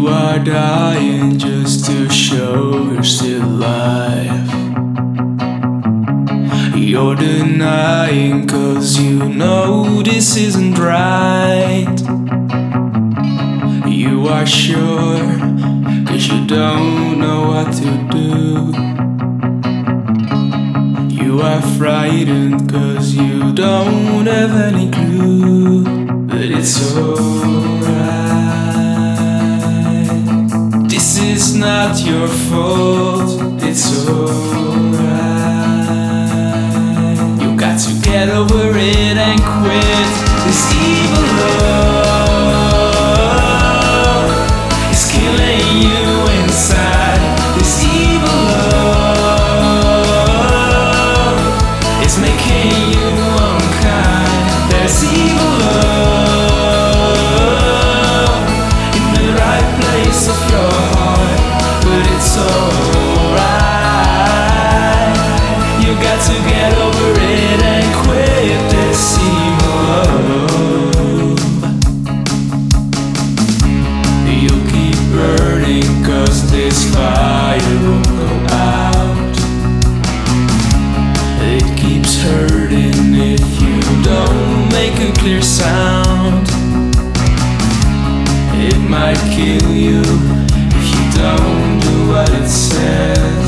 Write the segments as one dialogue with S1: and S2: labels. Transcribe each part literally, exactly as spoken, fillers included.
S1: are dying just to show you're still alive. You're denying cause you know this isn't right. You are sure cause you don't know what to do. You are frightened cause you don't have any clue. But it's alright. This is not your fault. It's alright. You got to get over it and quit this evil love. It's killing you inside. This evil love is making you unkind. There's evil love in the right place of your heart, but it's alright. You got to get over it and quit this evil love. You'll keep burning cause this fire won't go out. It keeps hurting if you don't make a clear sound. It might kill you if you don't do what it says.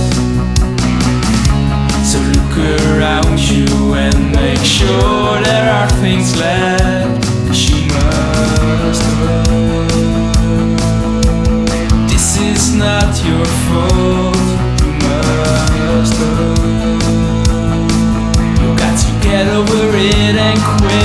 S1: So look around you and make sure there are things left. Cause you must go. This is not your fault. You must go. You got to get over it and quit